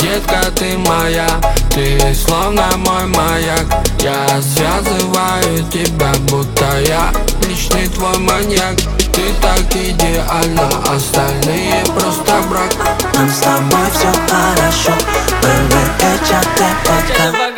Детка, ты моя, ты словно мой маяк. Я связываю тебя, будто я личный твой маньяк. Ты так идеальна, остальные просто брак. Нам с тобой все хорошо, bebé, échate pa' acá.